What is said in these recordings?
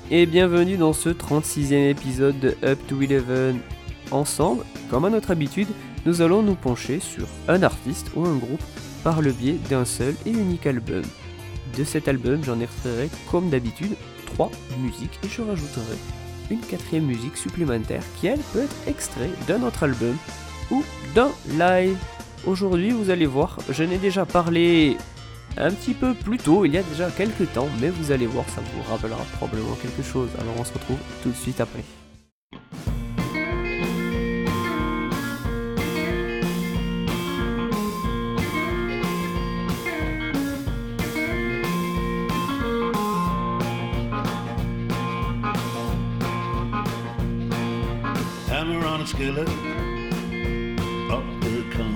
et bienvenue dans ce 36e épisode de Up to Eleven. Ensemble, comme à notre habitude, nous allons nous pencher sur un artiste ou un groupe par le biais d'un seul et unique album. De cet album, j'en extrairai comme d'habitude 3 musiques et je rajouterai une 4e musique supplémentaire qui elle peut être extrait d'un autre album ou d'un live. Aujourd'hui, vous allez voir, je n'ai déjà parlé un petit peu plus tôt, il y a déjà quelques temps, mais vous allez voir, ça vous rappellera probablement quelque chose. Alors on se retrouve tout de suite après. Hammer on a skillet, up the come.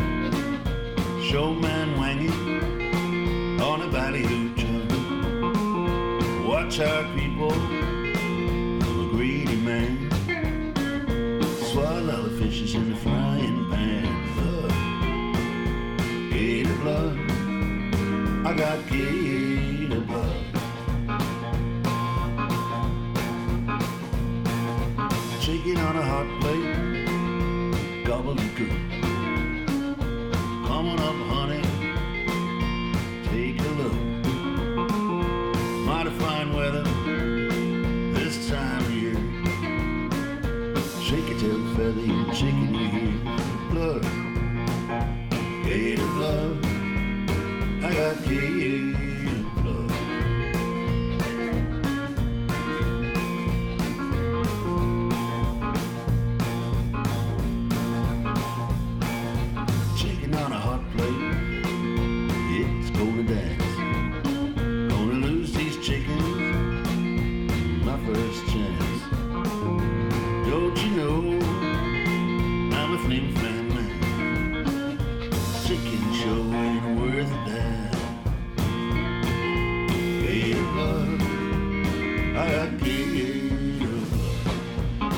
Showman wanging on a ballyhoo chum. Watch out, people, I'm a greedy man. Swallow the fishes in the frying pan. Blood, gator blood, I got gator blood. Chicken on a hot plate, gobbledygook. Coming up, honey, take a look. Mighty fine weather this time of year. Shake your tail feather, you chicken you hear. Blood, gator blood, I got gator blood. Chicken on a hot plate, it's gonna dance. Gonna lose these chickens, my first chance. Don't you know, I'm a flim flam man. Chicken show ain't worth a damn. Gator blood, I got gator blood.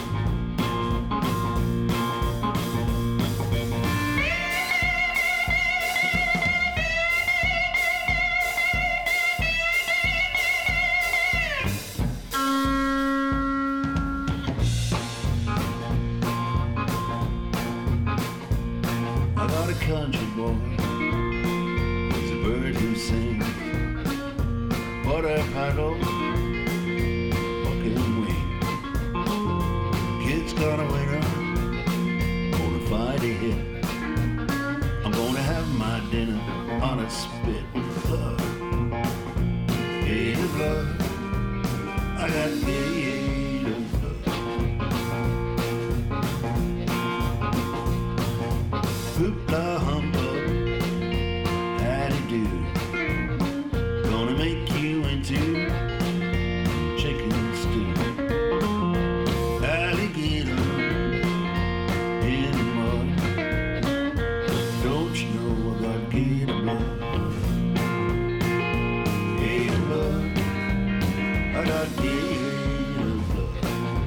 I got a country boy, he's a bird who sings. Water paddle, walking wing. Kid's got a winner, gonna fight a hit. I'm gonna have my dinner on a spit. Blood, gator blood, I got gator blood. Hoopla humbug, howdy do. Gonna make you into chicken stew. Alligator in the mud. Don't you know I got gator blood? Gator blood, I got gator blood.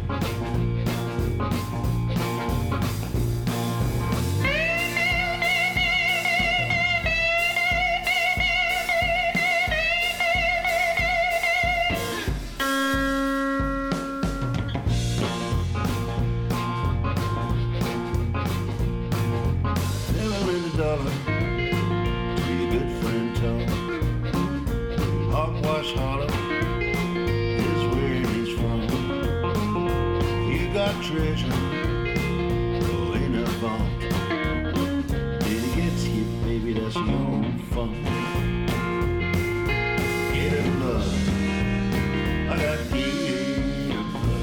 $1 to your good friend Tom. Hogwash Hollow is where he's from. You got treasure, oh, in a vault. Till he gets hit, baby, that's your own fun. Gator blood, I got gator blood.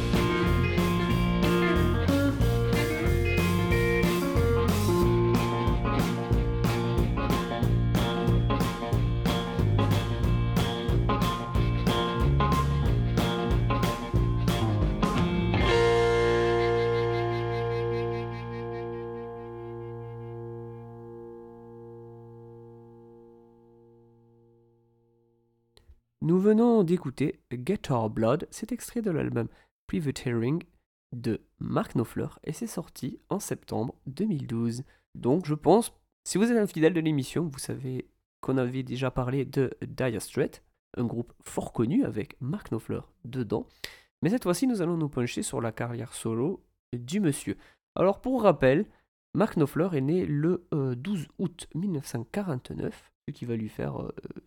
Nous venons d'écouter Gator Blood, c'est extrait de l'album Privateering de Mark Knopfler et c'est sorti en septembre 2012. Donc je pense, si vous êtes un fidèle de l'émission, vous savez qu'on avait déjà parlé de Dire Straits, un groupe fort connu avec Mark Knopfler dedans. Mais cette fois-ci, nous allons nous pencher sur la carrière solo du monsieur. Alors pour rappel, Mark Knopfler est né le 12 août 1949, ce qui va lui faire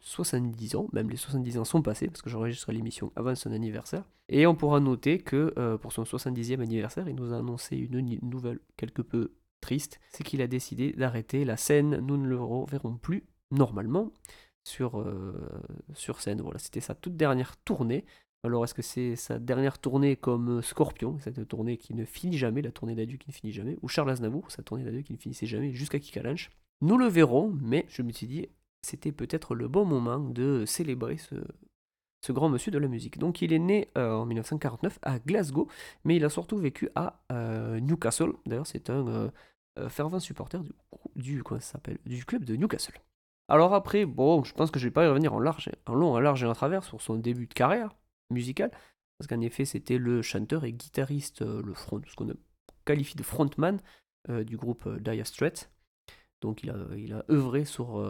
70 ans, même les 70 ans sont passés, parce que j'enregistre l'émission avant son anniversaire. Et on pourra noter que pour son 70e anniversaire, il nous a annoncé une nouvelle quelque peu triste, c'est qu'il a décidé d'arrêter la scène. Nous ne le reverrons plus normalement sur scène. Voilà, c'était sa toute dernière tournée. Alors est-ce que c'est sa dernière tournée comme Scorpion, cette tournée qui ne finit jamais, la tournée d'adieu qui ne finit jamais, ou Charles Aznavour, sa tournée d'adieu qui ne finissait jamais, jusqu'à Kikalanch? Nous le verrons, mais je me suis dit, c'était peut-être le bon moment de célébrer ce grand monsieur de la musique. Donc il est né en 1949 à Glasgow, mais il a surtout vécu à Newcastle. D'ailleurs, c'est un fervent supporter comment ça s'appelle, du club de Newcastle. Alors après, bon, je pense que je vais pas y revenir en long, en large et en travers sur son début de carrière musicale, parce qu'en effet, c'était le chanteur et guitariste, ce qu'on qualifie de frontman du groupe Dire Straits. Donc il a œuvré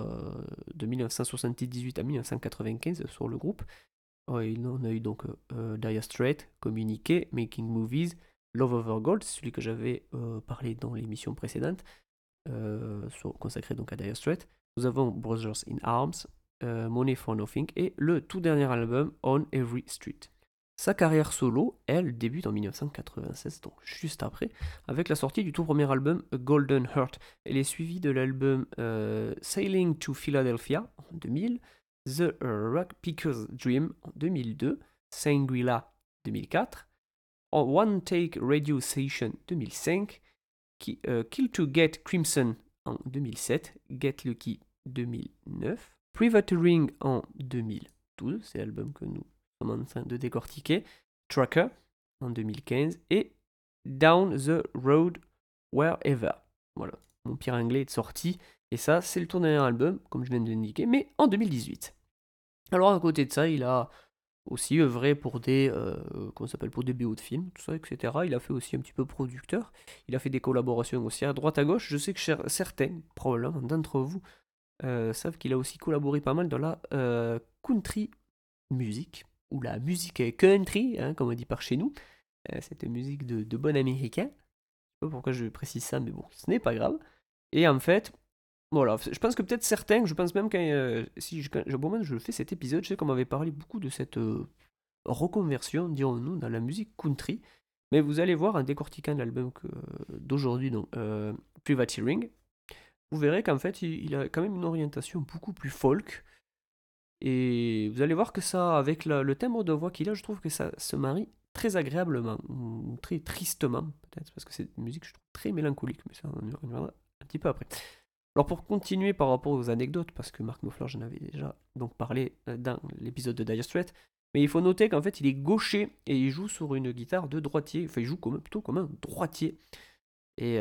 de 1978 à 1995 sur le groupe. Il en a eu donc Dire Straits, Communiqué, Making Movies, Love Over Gold, c'est celui que j'avais parlé dans l'émission précédente, consacrée donc à Dire Straits. Nous avons Brothers in Arms, Money for Nothing et le tout dernier album On Every Street. Sa carrière solo, elle, débute en 1996, donc juste après, avec la sortie du tout premier album A Golden Heart. Elle est suivie de l'album Sailing to Philadelphia en 2000, The Rock Picker's Dream en 2002, Sangrila 2004, One Take Radio Station 2005, Kill to Get Crimson en 2007, Get Lucky 2009, Privateering en 2012, c'est l'album que nous sommes en train de décortiquer, Tracker en 2015 et Down the Road Wherever. Voilà, mon pire anglais est sorti, et ça c'est le tout dernier album, comme je viens de l'indiquer, mais en 2018. Alors à côté de ça, il a aussi œuvré pour des pour des BO de films, tout ça, etc. Il a fait aussi un petit peu producteur. Il a fait des collaborations aussi à droite à gauche. Je sais que certains, probablement d'entre vous, savent qu'il a aussi collaboré pas mal dans la country music, ou la musique country, hein, comme on dit par chez nous. Cette musique de bon américain. Je sais pas pourquoi je précise ça, mais bon, ce n'est pas grave. Et en fait, voilà, je pense que peut-être certains, je pense même quand au moment où je fais cet épisode, je sais qu'on m'avait parlé beaucoup de cette reconversion, dirons-nous, dans la musique country. Mais vous allez voir en décortiquant l'album d'aujourd'hui, donc Privateering, vous verrez qu'en fait, il a quand même une orientation beaucoup plus folk. Et vous allez voir que ça, avec le timbre de voix qu'il a, je trouve que ça se marie très agréablement, ou très tristement, peut-être, parce que c'est une musique, je trouve, très mélancolique, mais ça, on y reviendra un petit peu après. Alors pour continuer par rapport aux anecdotes, parce que Mark Knopfler, j'en avais déjà donc parlé dans l'épisode de Dire Straits, mais il faut noter qu'en fait il est gaucher et il joue sur une guitare de droitier, enfin il joue plutôt comme un droitier. Et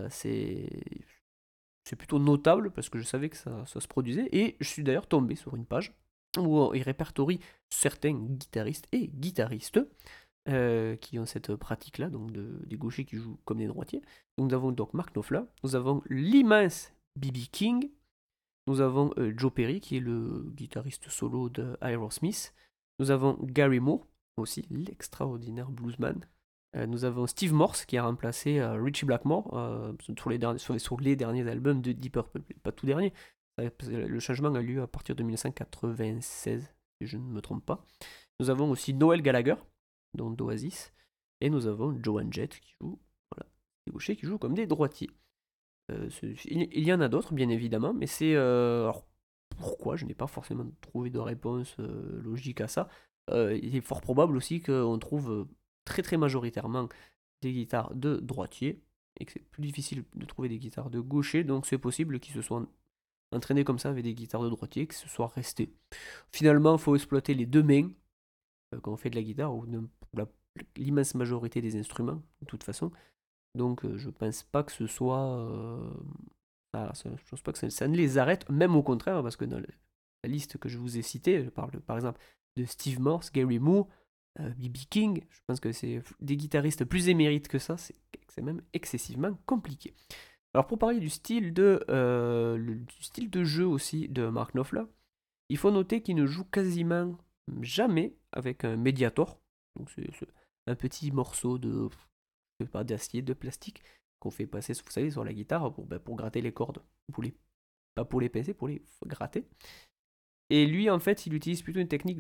c'est plutôt notable parce que je savais que ça se produisait, et je suis d'ailleurs tombé sur une page où il répertorie certains guitaristes et guitaristes qui ont cette pratique-là, donc des gauchers qui jouent comme des droitiers. Donc nous avons donc Mark Knopfler, nous avons l'immense B.B. King, nous avons Joe Perry qui est le guitariste solo de Aerosmith, nous avons Gary Moore, aussi l'extraordinaire bluesman, nous avons Steve Morse qui a remplacé Richie Blackmore sur les derniers albums de Deep Purple, pas tout dernier, le changement a lieu à partir de 1996 si je ne me trompe pas. Nous avons aussi Noel Gallagher donc d'Oasis, et nous avons Joan Jett qui joue, voilà, des gauchers qui jouent comme des droitiers. Il y en a d'autres bien évidemment, mais c'est alors pourquoi je n'ai pas forcément trouvé de réponse logique à ça. Il est fort probable aussi qu'on trouve très très majoritairement des guitares de droitier et que c'est plus difficile de trouver des guitares de gaucher, donc c'est possible qu'ils se soient entraînés comme ça avec des guitares de droitier et que ce soit resté. Finalement, il faut exploiter les deux mains quand on fait de la guitare, ou l'immense majorité des instruments de toute façon. Donc je pense pas que ce soit je pense pas que ça ne les arrête, même au contraire, parce que dans la liste que je vous ai citée, je parle par exemple de Steve Morse, Gary Moore, B.B. King, je pense que c'est des guitaristes plus émérites que ça, c'est même excessivement compliqué. Alors pour parler du style de jeu aussi de Mark Knopfler, il faut noter qu'il ne joue quasiment jamais avec un médiator. Donc c'est un petit morceau de, je sais pas, d'acier, de plastique qu'on fait passer, vous savez, sur la guitare pour gratter les cordes. Pas pour les pincer, pour les gratter. Et lui, en fait, il utilise plutôt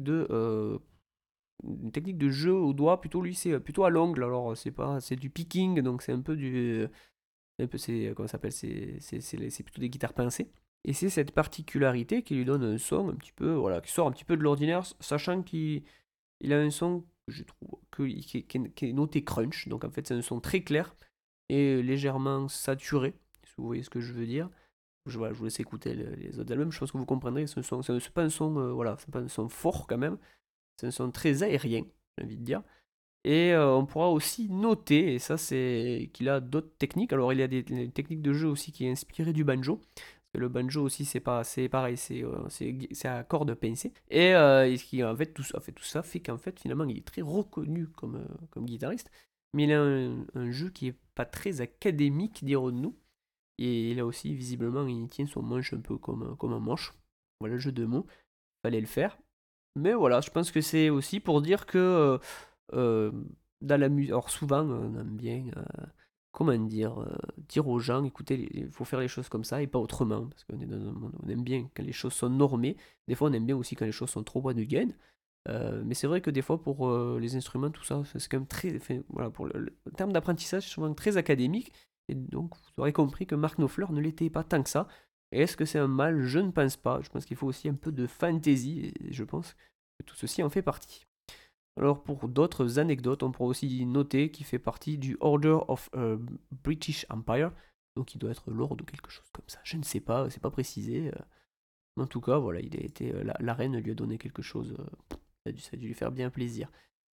une technique de jeu au doigt. Plutôt, lui, c'est plutôt à l'ongle. Alors, c'est du picking, donc c'est un peu du. Comment ça s'appelle c'est plutôt des guitares pincées. Et c'est cette particularité qui lui donne un son un petit peu, voilà, qui sort un petit peu de l'ordinaire, sachant qu'il a un son, je trouve, qui est noté crunch. Donc en fait, c'est un son très clair et légèrement saturé, si vous voyez ce que je veux dire. Voilà, je vous laisse écouter les autres albums, je pense que vous comprendrez. C'est pas un son, voilà, c'est pas un son fort quand même. C'est un son très aérien, j'ai envie de dire. Et on pourra aussi noter, et ça c'est qu'il a d'autres techniques. Alors il y a des techniques de jeu aussi qui est inspiré du banjo. Parce que le banjo aussi c'est pareil, c'est à cordes pincées. Et tout ça fait qu'en fait finalement il est très reconnu comme guitariste. Mais il a un jeu qui est pas très académique, dirons-nous. Et là aussi visiblement il tient son manche un peu comme un manche. Voilà le jeu de mots, fallait le faire. Mais voilà, je pense que c'est aussi pour dire que euh, dans la musique, alors souvent on aime bien, comment dire aux gens, écoutez, il faut faire les choses comme ça et pas autrement, parce qu'on est dans un monde où on aime bien quand les choses sont normées, des fois on aime bien aussi quand les choses sont trop bois de gaine. Mais c'est vrai que des fois pour les instruments, tout ça, c'est quand même très, enfin, voilà, pour le terme d'apprentissage, c'est souvent très académique, et donc vous aurez compris que Mark Knopfler ne l'était pas tant que ça. Et est-ce que c'est un mal? Je ne pense pas. Je pense qu'il faut aussi un peu de fantaisie, et je pense que tout ceci en fait partie. Alors pour d'autres anecdotes, on pourra aussi noter qu'il fait partie du Order of British Empire, donc il doit être lord ou quelque chose comme ça. Je ne sais pas, c'est pas précisé. Mais en tout cas, voilà, il a été, la reine lui a donné quelque chose. Ça a dû lui faire bien plaisir.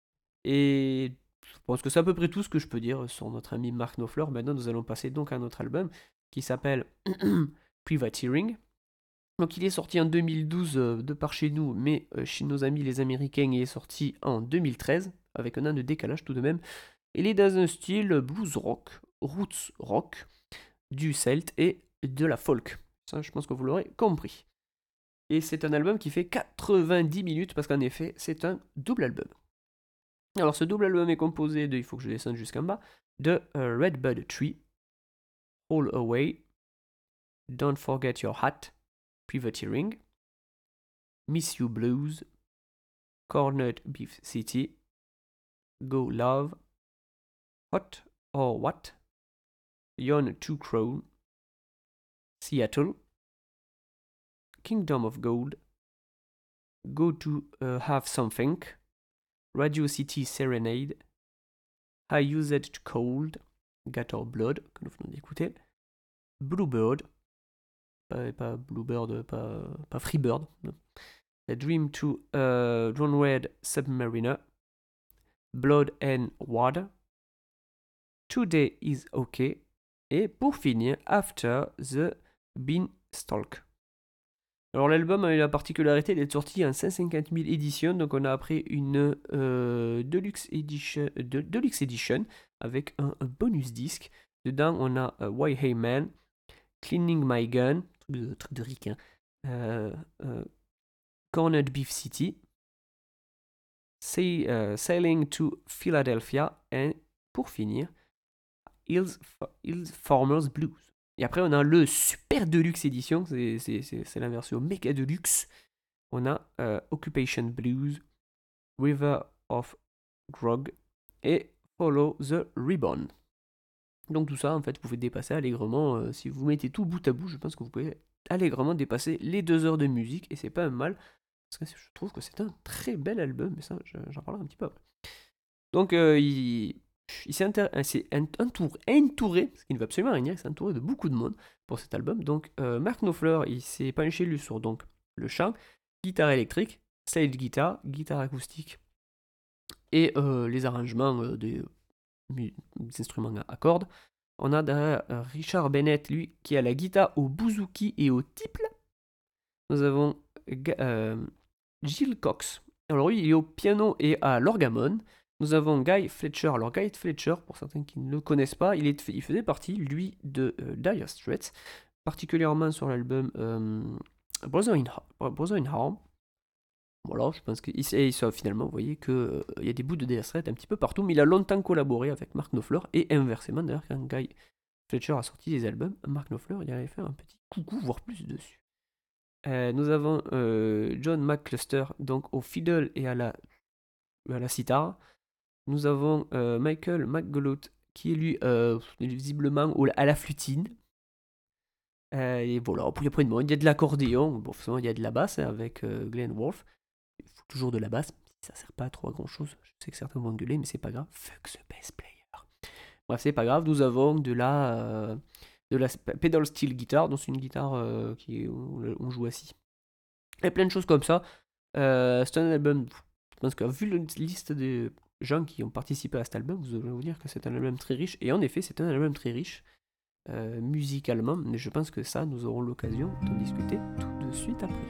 Et je pense que c'est à peu près tout ce que je peux dire sur notre ami Mark Knopfler. Maintenant, nous allons passer donc à notre album qui s'appelle Privateering. Donc il est sorti en 2012 de par chez nous, mais chez nos amis les Américains il est sorti en 2013, avec un an de décalage tout de même. Il est dans un style blues rock, roots rock, du celt et de la folk. Ça je pense que vous l'aurez compris. Et c'est un album qui fait 90 minutes, parce qu'en effet c'est un double album. Alors ce double album est composé de, il faut que je descende jusqu'en bas, de Redbud Tree, All Away, Don't Forget Your Hat, Privateering, Miss You Blues, Cornered Beef City, Go Love, Hot or What, Yon to Crown, Seattle, Kingdom of Gold, Go to Have Something, Radio City Serenade, I Use It Cold, Gator Blood, que nous venons d'écouter, Bluebird, pas Bluebird, pas Freebird, non. A Dream to Drowned Submariner, Blood and Water, Today is OK, et pour finir, After the Beanstalk. Alors l'album a eu la particularité d'être sorti en 150 000 éditions, donc on a après une Deluxe Edition avec un bonus disque. Dedans on a Why Hey Man, Cleaning My Gun, truc de ricain, Cornered Beef City, Sailing to Philadelphia, et pour finir, Hills Farmers Blues. Et après, on a le Super Deluxe Edition, c'est la version méga deluxe. On a Occupation Blues, River of Grog et Follow the Ribbon. Donc tout ça, en fait, vous pouvez dépasser allègrement. Si vous mettez tout bout à bout, je pense que vous pouvez allègrement dépasser les 2 heures de musique, et c'est pas un mal, parce que je trouve que c'est un très bel album, mais ça, j'en parlerai un petit peu après. Donc il s'est entouré, parce qu'il ne veut absolument rien dire, il s'est entouré de beaucoup de monde pour cet album. Donc Mark Knopfler, il s'est penché lui sur donc, le chant, guitare électrique, slide guitare, guitare acoustique, et les arrangements des instruments à cordes. On a derrière Richard Bennett, lui, qui a la guitare au bouzouki et au tiple. Nous avons Jill Cox. Alors lui, il est au piano et à l'orgamon. Nous avons Guy Fletcher. Alors Guy Fletcher, pour certains qui ne le connaissent pas, il faisait partie, lui, de Dire Straits, particulièrement sur l'album Brother in Harm. Voilà, je pense qu'il finalement, vous voyez qu'il y a des bouts de Dire Straits un petit peu partout, mais il a longtemps collaboré avec Mark Knopfler, et inversement, d'ailleurs, quand Guy Fletcher a sorti des albums, Mark Knopfler, il avait fait un petit coucou, voire plus dessus. Nous avons John McCluster, donc au fiddle et à la sitar. Nous avons Michael McGollot, qui est lui, visiblement, à la flutine. Et voilà, après il y a de l'accordéon, bon, forcément il y a de la basse avec Glenn Wolfe. Il faut toujours de la basse, ça sert pas trop à grand chose. Je sais que certains vont gueuler, mais c'est pas grave. Fuck the bass player. Bref, c'est pas grave, nous avons de la pedal steel guitar, donc c'est une guitare on joue assis. Et plein de choses comme ça. C'est un album, je pense que vu la liste des gens qui ont participé à cet album, vous allez vous dire que c'est un album très riche. Et en effet, c'est un album très riche. Musicalement, mais je pense que ça, nous aurons l'occasion d'en discuter tout de suite après.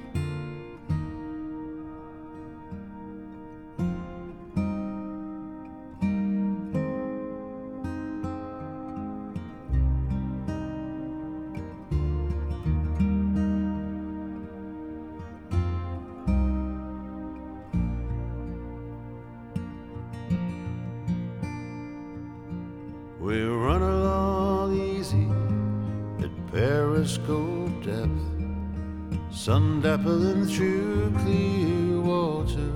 We run along easy at periscope depth, sun dappling through clear water.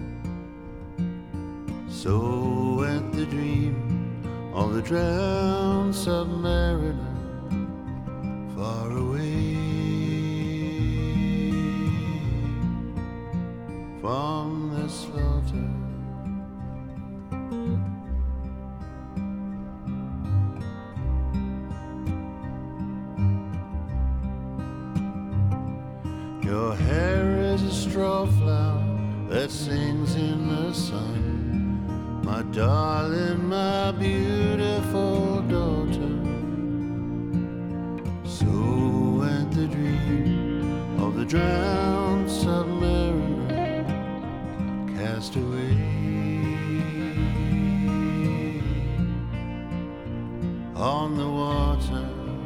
So went the dream of the drowned submariner far away from the slaughter. Your hair is a straw flower that sings in the sun, my darling, my beautiful daughter. So went the dream of the drowned submariner, cast away on the water.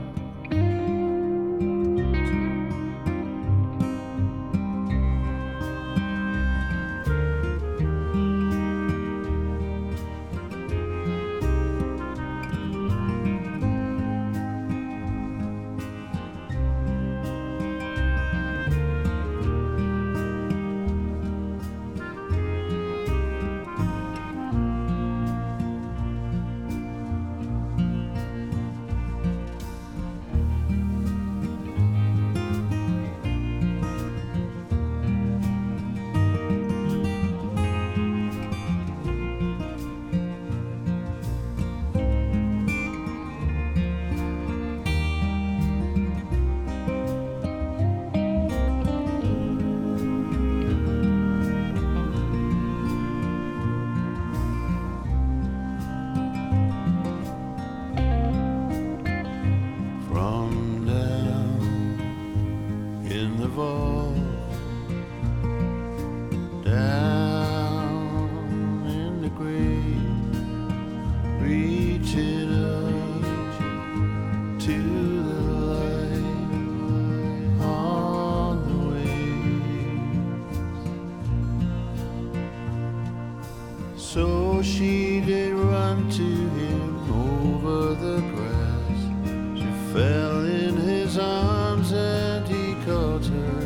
So she did run to him over the grass. She fell in his arms and he caught her.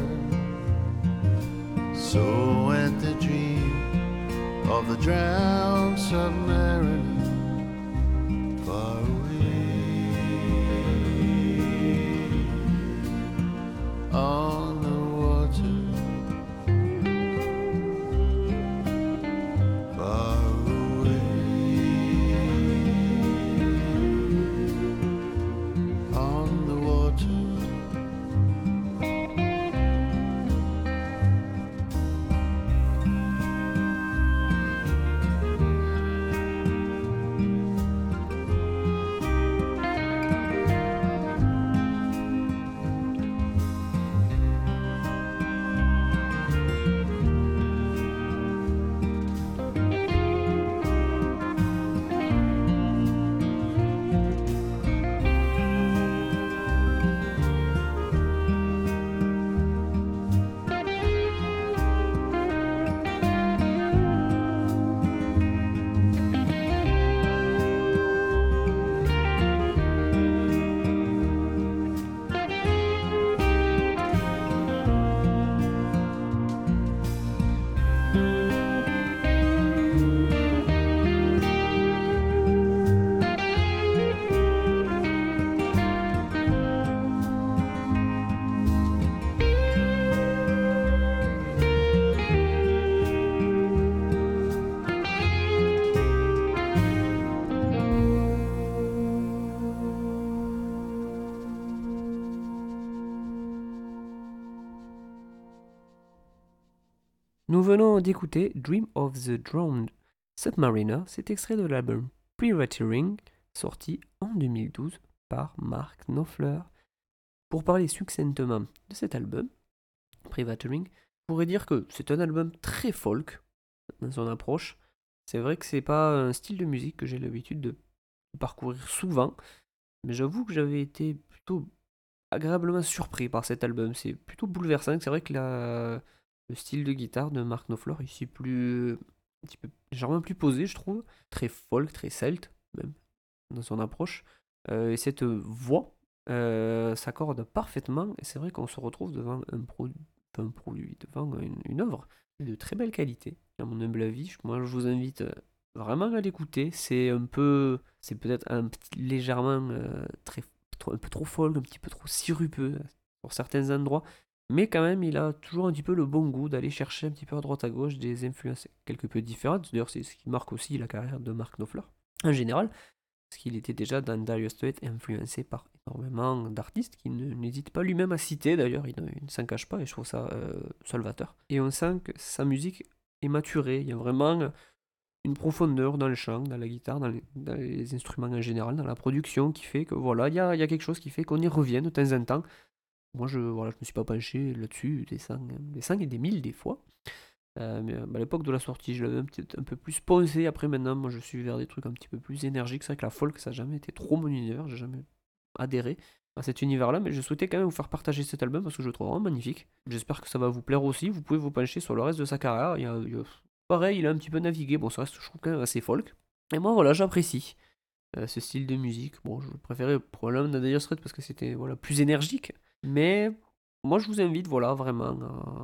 So went the dream of the drowned submariner far away on the water. Nous venons d'écouter Dream of the Drowned Submariner, c'est extrait de l'album Privateering, sorti en 2012 par Mark Knopfler. Pour parler succinctement de cet album, Privateering, je pourrais dire que c'est un album très folk dans son approche. C'est vrai que c'est pas un style de musique que j'ai l'habitude de parcourir souvent, mais j'avoue que j'avais été plutôt agréablement surpris par cet album. C'est plutôt bouleversant. C'est vrai que le style de guitare de Mark Knopfler ici plus un petit peu légèrement plus posé, je trouve, très folk, très celte même dans son approche. Et cette voix s'accorde parfaitement. Et c'est vrai qu'on se retrouve devant un produit, devant une œuvre de très belle qualité. À mon humble avis, moi je vous invite vraiment à l'écouter. C'est peut-être légèrement un peu trop folk, un petit peu trop sirupeux pour certains endroits. Mais quand même, il a toujours un petit peu le bon goût d'aller chercher un petit peu à droite à gauche des influences quelque peu différentes. D'ailleurs, c'est ce qui marque aussi la carrière de Mark Knopfler en général, parce qu'il était déjà dans Dire Straits influencé par énormément d'artistes qui n'hésite pas lui-même à citer. D'ailleurs, il ne s'en cache pas et je trouve ça salvateur. Et on sent que sa musique est maturée. Il y a vraiment une profondeur dans le chant, dans la guitare, dans les instruments en général, dans la production qui fait que voilà, il y a quelque chose qui fait qu'on y revient de temps en temps. Moi, je me suis pas penché là-dessus, des 100 et des 1000 des fois. Mais à l'époque de la sortie, je l'avais peut-être un peu plus poncé. Après, maintenant, moi, je suis vers des trucs un petit peu plus énergiques. C'est vrai que la folk, ça n'a jamais été trop mon univers. J'ai jamais adhéré à cet univers-là. Mais je souhaitais quand même vous faire partager cet album parce que je le trouve vraiment magnifique. J'espère que ça va vous plaire aussi. Vous pouvez vous pencher sur le reste de sa carrière. Pareil, il a un petit peu navigué. Bon, ça reste, je trouve, quand même assez folk. Et moi, voilà, j'apprécie ce style de musique. Bon, je préférais probablement dans Dire Straits parce que c'était voilà, plus énergique. Mais moi, je vous invite voilà, vraiment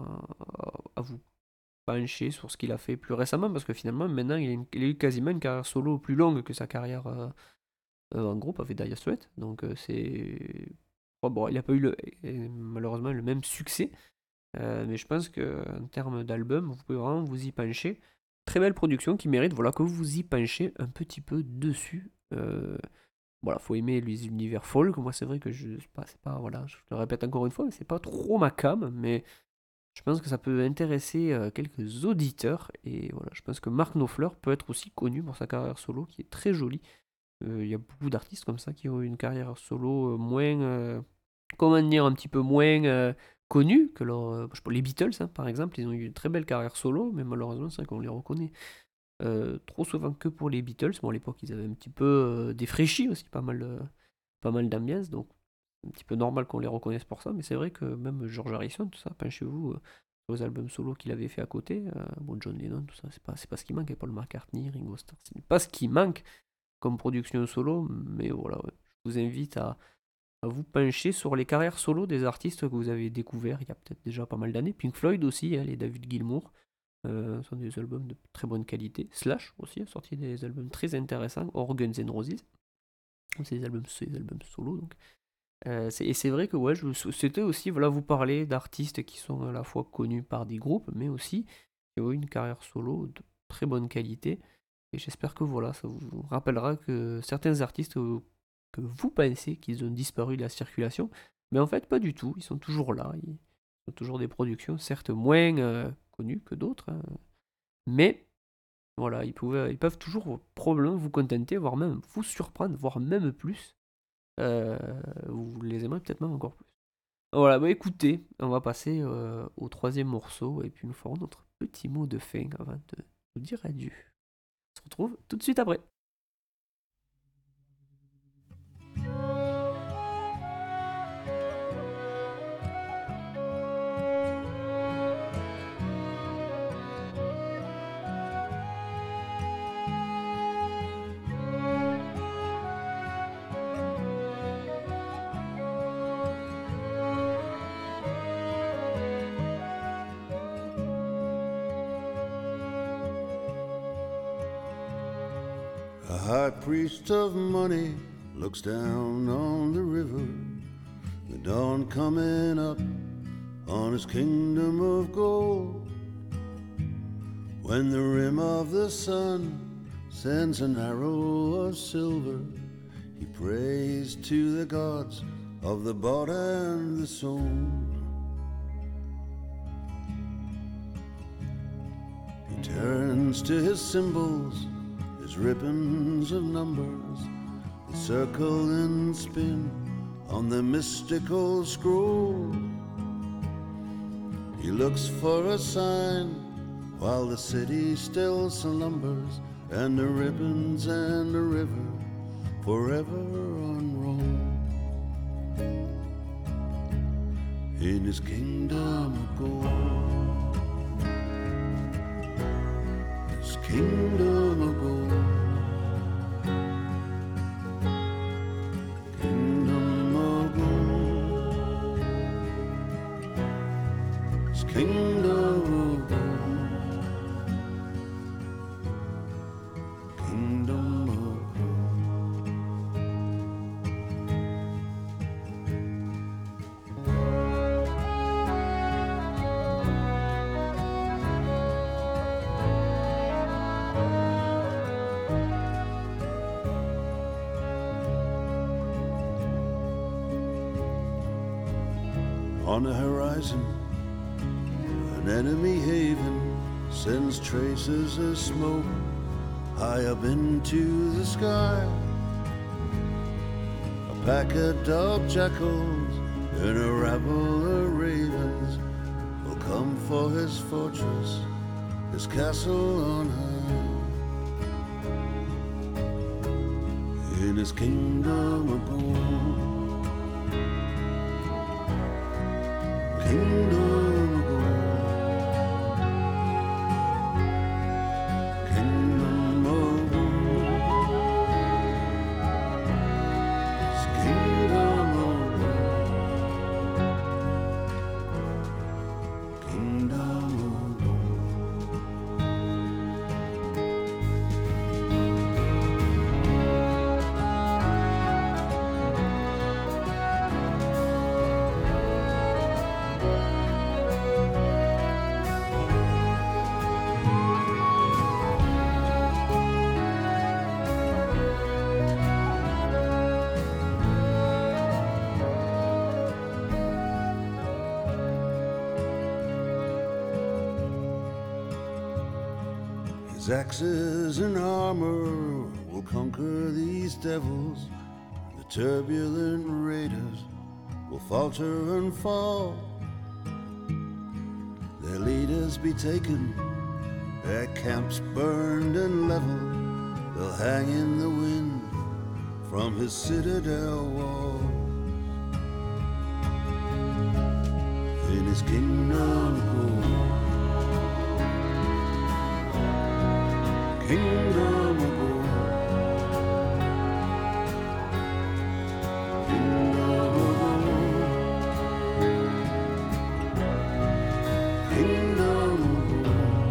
à vous pencher sur ce qu'il a fait plus récemment, parce que finalement, maintenant, il a eu quasiment une carrière solo plus longue que sa carrière en groupe avec Dire Straits. Donc, c'est. Bon, il n'a pas eu malheureusement le même succès, mais je pense qu'en termes d'album, vous pouvez vraiment vous y pencher. Très belle production qui mérite voilà, que vous vous y penchez un petit peu dessus. Voilà, faut aimer les univers folk. Moi, c'est vrai que voilà, je le répète encore une fois, c'est pas trop ma cam, mais je pense que ça peut intéresser quelques auditeurs. Et voilà, je pense que Mark Knopfler peut être aussi connu pour sa carrière solo qui est très jolie. Il y a beaucoup d'artistes comme ça qui ont eu une carrière solo moins, comment dire, un petit peu moins connue que les Beatles, hein, par exemple. Ils ont eu une très belle carrière solo, mais malheureusement, c'est vrai qu'on les reconnaît trop souvent que pour les Beatles. Bon, à l'époque, ils avaient un petit peu défraîchi aussi, pas mal d'ambiance, donc c'est un petit peu normal qu'on les reconnaisse pour ça. Mais c'est vrai que même George Harrison, tout ça, penchez-vous aux albums solo qu'il avait fait à côté. Bon, John Lennon, tout ça, c'est pas ce qui manque. Et Paul McCartney, Ringo Starr, c'est pas ce qui manque comme production solo. Mais voilà, ouais. Je vous invite à vous pencher sur les carrières solo des artistes que vous avez découverts il y a peut-être déjà pas mal d'années. Pink Floyd aussi, hein, les David Gilmour. Sont des albums de très bonne qualité. Slash aussi a sorti des albums très intéressants, hors Guns N' Roses. C'est des albums solo donc. Et c'est vrai que ouais, c'était aussi voilà, vous parler d'artistes qui sont à la fois connus par des groupes, mais aussi qui ont eu une carrière solo de très bonne qualité. Et j'espère que voilà, ça vous rappellera que certains artistes que vous pensez qu'ils ont disparu de la circulation, mais en fait pas du tout, ils sont toujours là, ils ont toujours des productions, certes moins connues que d'autres, hein, mais voilà, ils peuvent toujours probablement vous contenter, voire même vous surprendre, voire même plus. Vous les aimerez peut-être même encore plus. Voilà, bah écoutez, on va passer au troisième morceau et puis nous ferons notre petit mot de fin avant de vous dire adieu. On se retrouve tout de suite après. A high priest of money looks down on the river, the dawn coming up on his kingdom of gold. When the rim of the sun sends an arrow of silver, he prays to the gods of the bought and the sold. turns to his symbols, his ribbons of numbers, that circle and spin on the mystical scroll. He looks for a sign while the city still slumbers, and the ribbons and the river forever unroll. In his kingdom of gold, his kingdom of gold, kingdom of gold, his kingdom of gold, kingdom of gold. On the horizon, an enemy haven sends traces of smoke high up into the sky. A pack of dog jackals and a rabble of ravens will come for his fortress, his castle on high. In his kingdom of gold, kingdom of gold, kingdom of gold, his kingdom of gold, kingdom of gold. His axes and armor will conquer these devils. The turbulent raiders will falter and fall. Their leaders be taken, their camps burned and leveled. They'll hang in the wind from his citadel walls. In his kingdom of gold, kingdom of gold, kingdom of gold, kingdom of gold,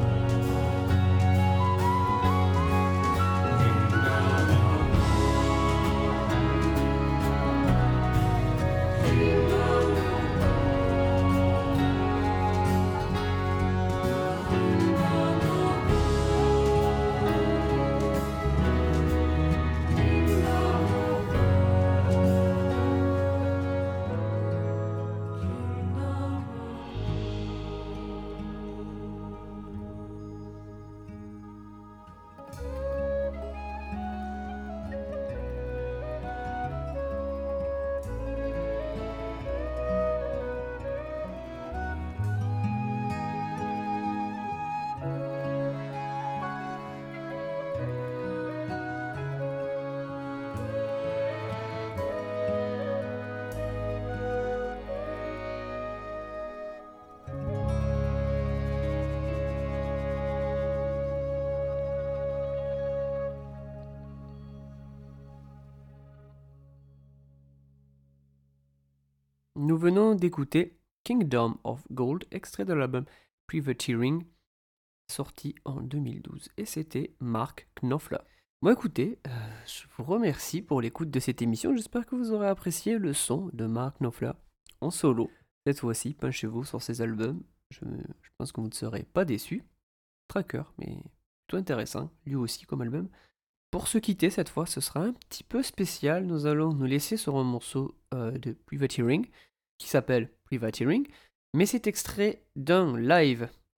Nous venons d'écouter Kingdom of Gold, extrait de l'album Privateering, sorti en 2012. Et c'était Mark Knopfler. Bon écoutez, je vous remercie pour l'écoute de cette émission. J'espère que vous aurez apprécié le son de Mark Knopfler en solo. Cette fois-ci, penchez-vous sur ses albums. Je pense que vous ne serez pas déçus. Tracker, mais plutôt intéressant, lui aussi comme album. Pour se quitter cette fois, ce sera un petit peu spécial. Nous allons nous laisser sur un morceau de Privateering qui s'appelle Privateering, mais c'est extrait d'un live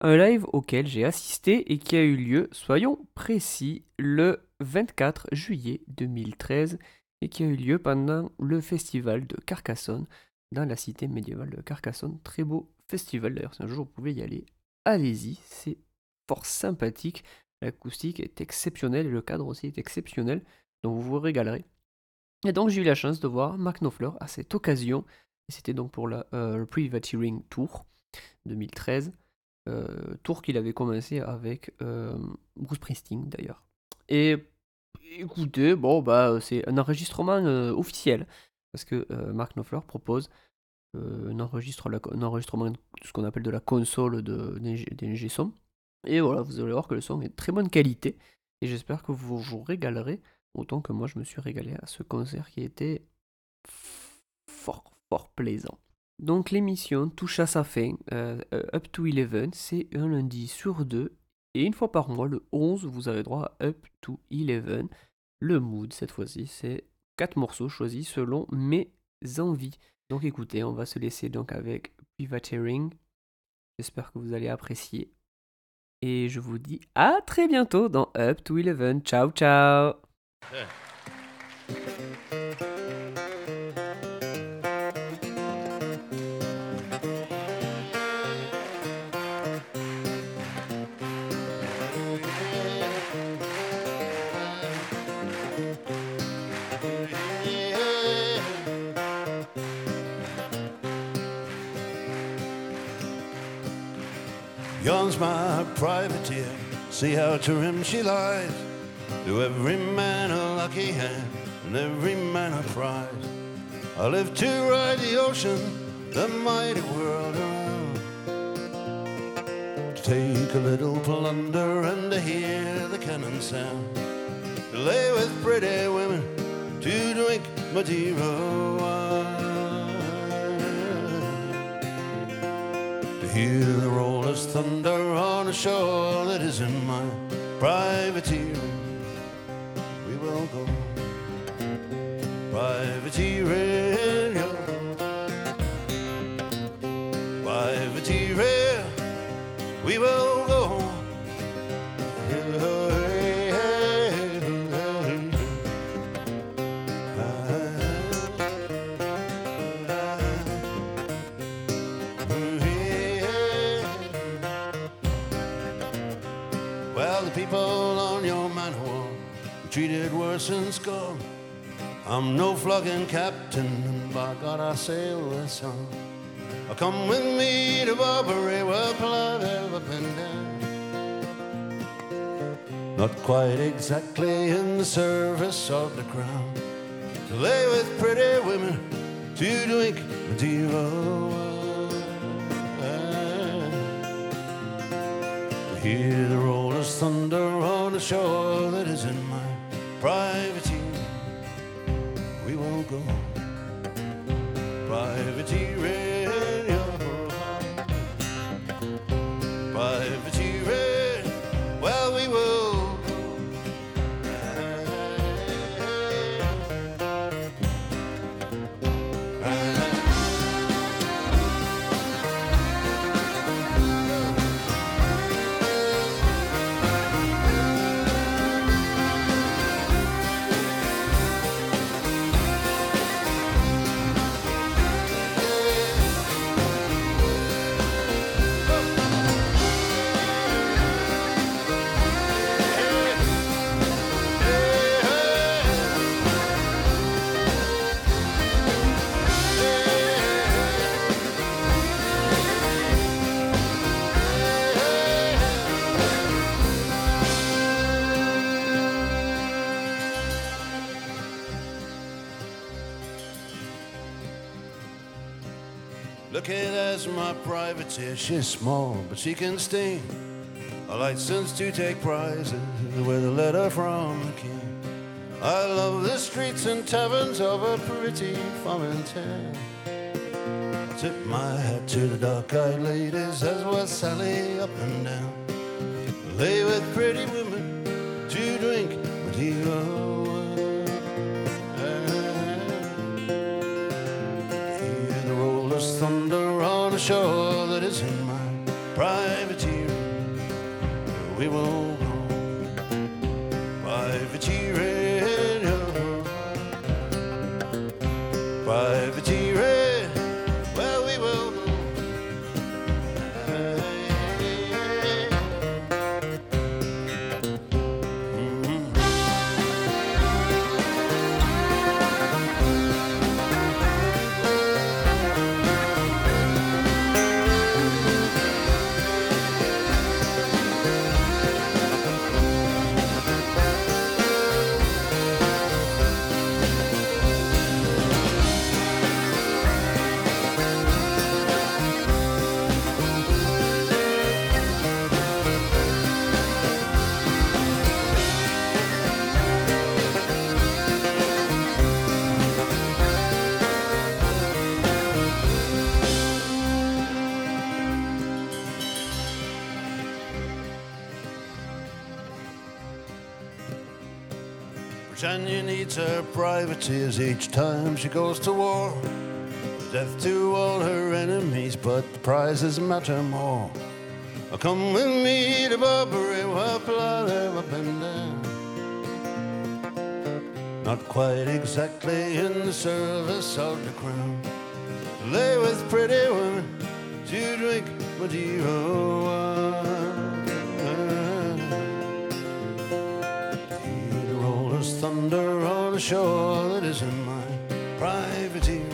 Un live auquel j'ai assisté et qui a eu lieu, soyons précis, le 24 juillet 2013 et qui a eu lieu pendant le festival de Carcassonne dans la cité médiévale de Carcassonne. Très beau festival d'ailleurs, si un jour vous pouvez y aller, allez-y, c'est fort sympathique, l'acoustique est exceptionnelle et le cadre aussi est exceptionnel, donc vous vous régalerez. Et donc j'ai eu la chance de voir Mark Knopfler à cette occasion, et c'était donc pour le Privateering Tour 2013, tour qu'il avait commencé avec Bruce Springsteen d'ailleurs. Et écoutez, bon bah c'est un enregistrement officiel, parce que Mark Knopfler propose un enregistrement de ce qu'on appelle de la console d'ingé son. Et voilà, vous allez voir que le son est de très bonne qualité, et j'espère que vous vous régalerez autant que moi je me suis régalé à ce concert qui était fort plaisant. Donc l'émission touche à sa fin, Up to 11, c'est un lundi sur deux, et une fois par mois, le 11, vous avez droit à Up to 11. Le mood, cette fois-ci, c'est 4 morceaux choisis selon mes envies. Donc écoutez, on va se laisser donc avec Privateering. J'espère que vous allez apprécier. Et je vous dis à très bientôt dans Up to 11. Ciao, ciao! Yon's my privateer, see how trim she lies. To every man a lucky hand, and every man a prize. I live to ride the ocean, the mighty world around. To take a little plunder and to hear the cannon sound. To lay with pretty women, to drink Madeira wine. To hear the rollers thunder on a shore that is in my privateering. We will go privateering, privateering. We will go. Well, the people on your manhole treated worse than scum. I'm no flogging captain, and by God I sail with some. Come with me to Barbary, we'll plod up and down. Not quite exactly in the service of the crown. To lay with pretty women, to drink Madeira wine. To hear the rollers thunder on the shore that is in my privateer. We won't go privateering. Privateering, well, we will. Look at that's my privateer, she's small, but she can sting. A license to take prizes with a letter from the king. I love the streets and taverns of a pretty foreign town. I tip my hat to the dark-eyed ladies as we sally up and down. Lay with pretty women to drink Madeira wine. Hear the rollers thunder on a shore that is in my privateer. we will go. Privateering, privateering, well, we will go. Britannia needs her privateers each time she goes to war. Death to all her enemies, but the prizes matter more. Come with me to Barbary, where I've ever been there. Not quite exactly in the service of the crown. Lay with pretty women to drink Madeira wine. Hear the rollers thunder on a shore that isn't mine. Privateer,